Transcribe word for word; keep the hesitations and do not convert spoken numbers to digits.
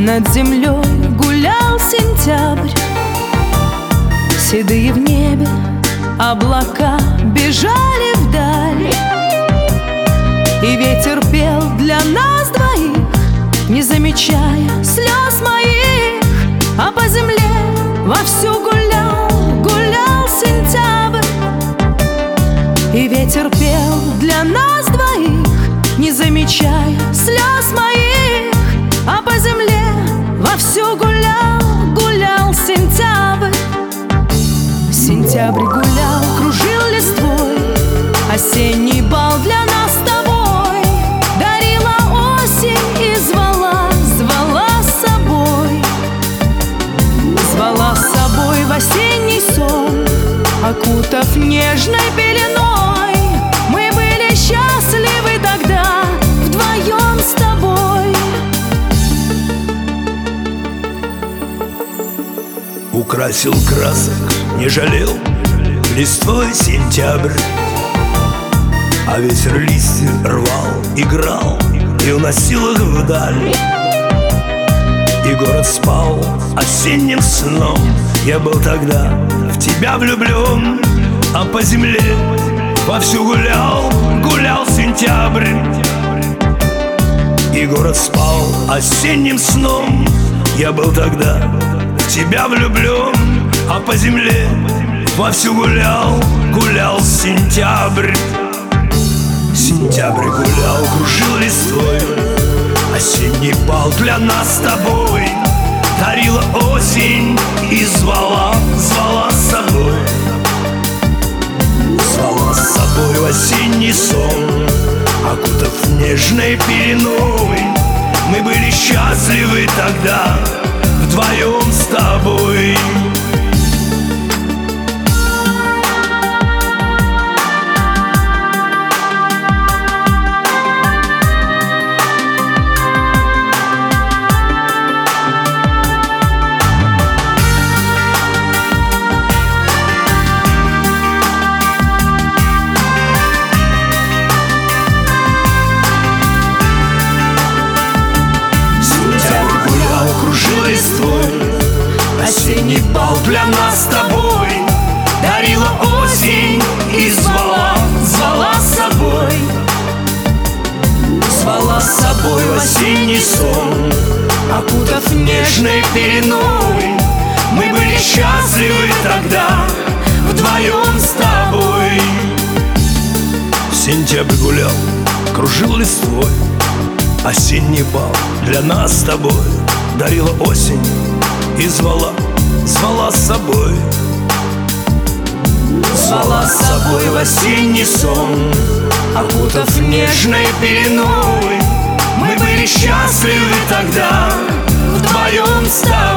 Над землей гулял сентябрь, седые в небе облака бежали вдаль, и ветер пел для нас двоих, не замечая слез моих. А по земле вовсю гулял, гулял сентябрь, и ветер пел для нас двоих, не замечая слез моих. А по земле вовсю гулял, гулял сентябрь. Сентябрь гулял, кружил листвой, осенний бал для нас с тобой дарила осень и звала, звала с собой. Звала с собой в осенний сон, окутав нежной пеленой. Мы были счастливы тогда вдвоем с тобой. Украсил красок, не жалел листвой сентябрь, а ветер листья рвал, играл и уносил их вдаль. И город спал осенним сном. Я был тогда в тебя влюблен, а по земле вовсю гулял, гулял сентябрь. И город спал осенним сном. Я был тогда в тебя влюблен, а по земле вовсю гулял, гулял сентябрь. Сентябрь гулял, кружил листвой, осенний бал для нас с тобой дарила осень и звала, звала с собой. Звала с собой в осенний сон, окутав нежной пеленой. Мы были счастливы тогда вдвоем с тобой. Осенний бал для нас с тобой дарила осень и звала, звала с собой. Звала с собой в осенний сон, окутав нежной пеленой. Мы были счастливы тогда вдвоем с тобой. Сентябрь гулял, кружил листвой, осенний бал для нас с тобой дарила осень и звала, звала с собой. Звала с собой в осенний сон, окутав нежной пеленой. Мы были счастливы тогда вдвоем с тобой.